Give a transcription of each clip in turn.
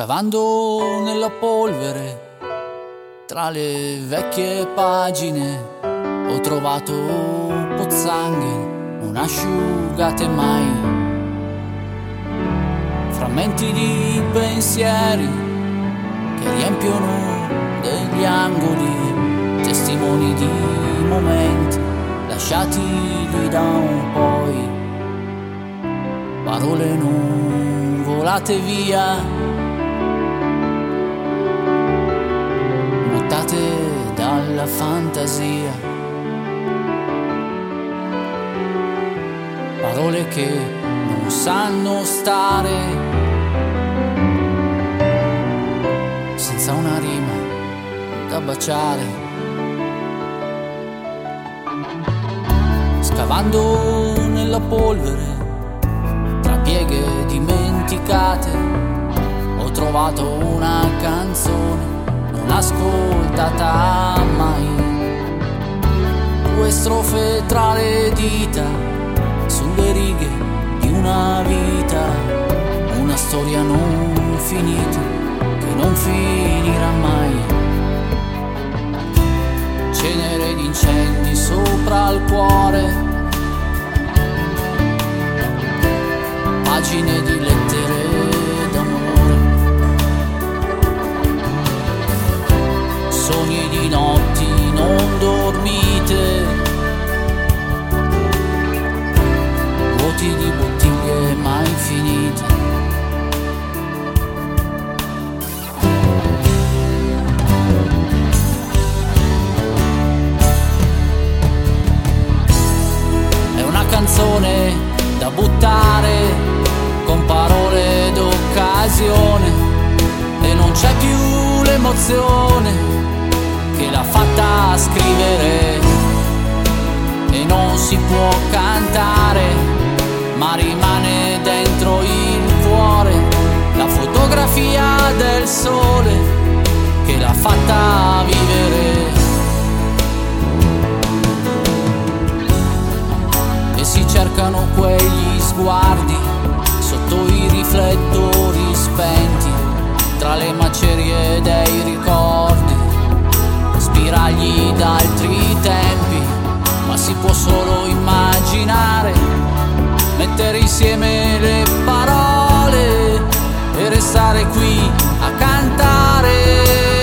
Scavando nella polvere tra le vecchie pagine ho trovato pozzanghere non asciugate mai, frammenti di pensieri che riempiono degli angoli, testimoni di momenti lasciati lì da un poi, parole non volate via, dalla fantasia, parole che non sanno stare senza una rima da baciare. Scavando nella polvere tra pieghe dimenticate ho trovato una canzone non ascoltata mai, due strofe tra le dita sulle righe di una vita, una storia non finita che non finirà mai. Cenere di incendi sopra il cuore, pagine di lettere d'amore, sogni di notti non dormite, vuoti di bottiglie mai finite. È una canzone da buttare con parole d'occasione e non c'è più l'emozione che l'ha fatta scrivere, e non si può cantare ma rimane dentro il cuore la fotografia del sole che l'ha fatta vivere. E si cercano quegli sguardi sotto i riflettori spenti, tra le macerie dei ricordi, spiragli d'altri tempi, ma si può solo immaginare, mettere insieme le parole e restare qui a cantare.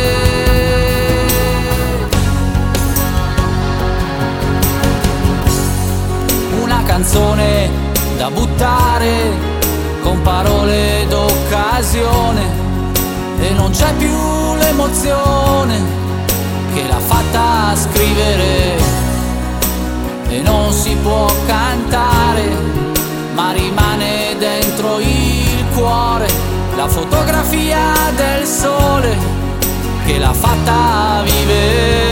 Una canzone da buttare con parole d'occasione e non c'è più l'emozione che l'ha fatta scrivere, e non si può cantare ma rimane dentro il cuore la fotografia del sole che l'ha fatta vivere.